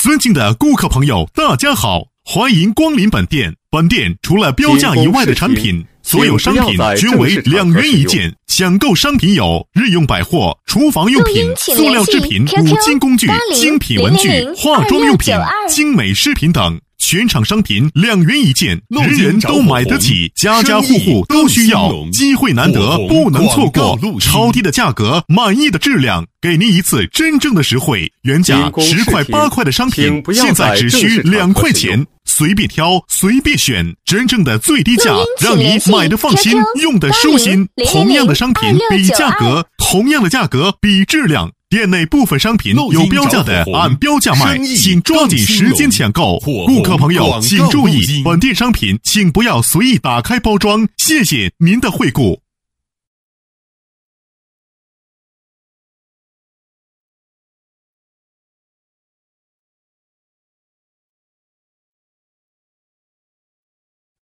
尊敬的顾客朋友，大家好，欢迎光临本店。本店除了标价以外的产品，所有商品均为2元一件。抢购商品有日用百货、厨房用品、塑料制品、五金工具、精品文具、化妆用品、精美饰品等。全场商品2元一件，人人都买得起，家家户户都需要，机会难得，不能错过。超低的价格，满意的质量，给您一次真正的实惠。原价10块8块的商品，现在只需2块钱，随便挑，随便选，真正的最低价，让你买得放心，用得舒心。同样的商品比价格，同样的价格比质量。店内部分商品有标价的按标价卖，请抓紧时间抢购。顾客朋友请注意，本店商品请不要随意打开包装，谢谢您的惠顾。